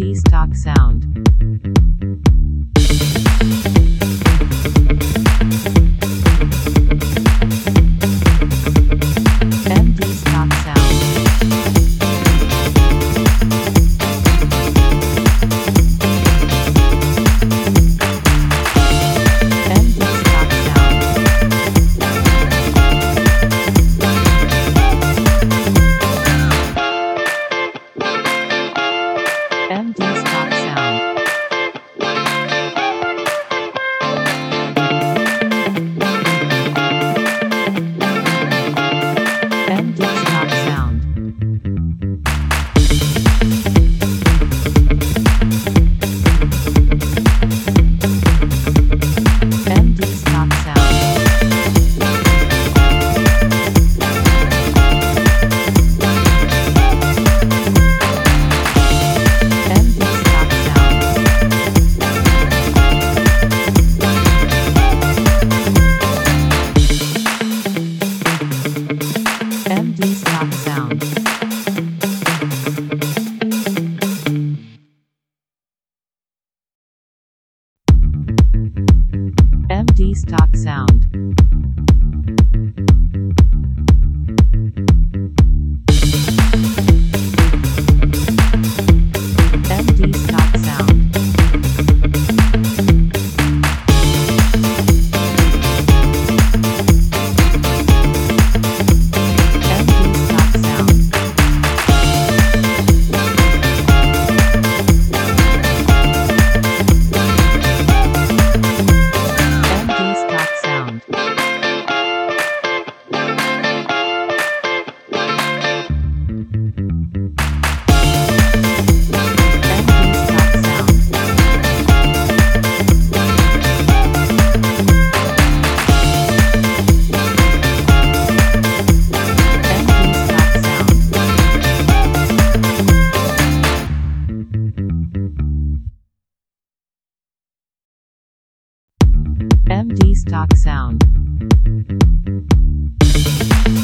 MD stock sound. MD stock sound. MD stock sound. MD stock sound. MD stock sound. MD stock sound. MD stock sound. MD stock sound. MD stock sound. MD stock sound. MD stock sound. MD stock sound. MD stock sound. MD stock sound. MD stock sound.